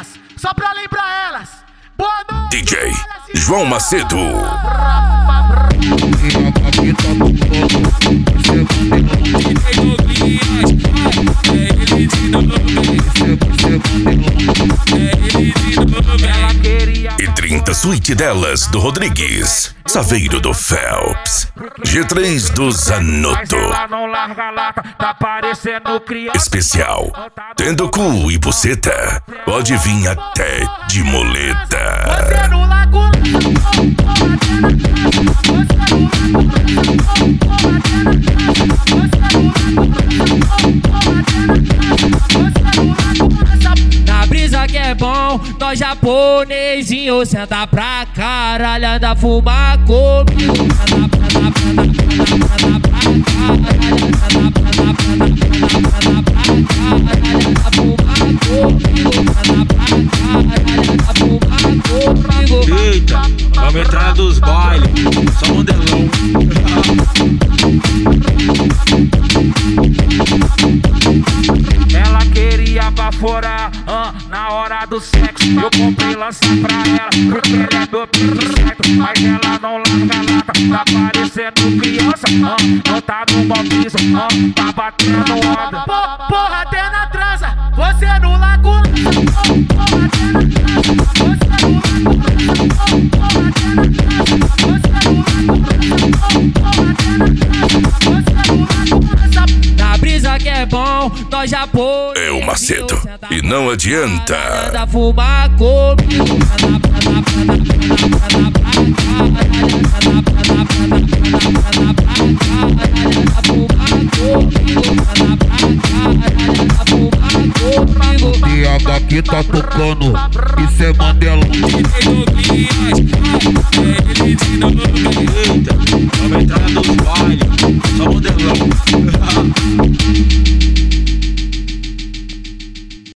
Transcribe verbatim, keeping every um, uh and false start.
Doguinhas, só pra lembrar elas. Boa noite, D J João Macedo. E trinta suíte delas do Rodrigues, Saveiro do Phelps, G três do Zanotto. Especial, tendo cu e buceta, pode vir até de muleta. Você no lago, na brisa que é bom, nós japonesinho senta pra caralho, anda fumar comigo. Anda, anda, anda, anda, anda pra caralho, anda, anda, anda, anda pra caralho, anda fumar comigo. Anda pra caralho, anda fumar comigo. Eita, vamos entrar dos bailes, só modelão. Ela queria baforar ah, na hora do sexo. Eu comprei lança pra ela, porque ela é do piso certo. Mas ela não larga a lata, tá parecendo criança. ah, Não tá no bom piso, ah, tá batendo onda. po, porra, até na transa. Você no lago, porra, até na transa. Você no lago, porra, até na transa. Você no lago, porra, até na transa. Você no lago, na brisa que é bom, nós japonesinho É o Macedo, e não adianta. anda fumar comigo. Anda, anda, anda, anda, anda pra caralho, anda, anda, anda, anda, anda pra caralho, anda fumar comigo. Anda pra caralho, anda fumar comigo. D H que tá tocando, isso é Mandelão. Doguinhas, ele de novo.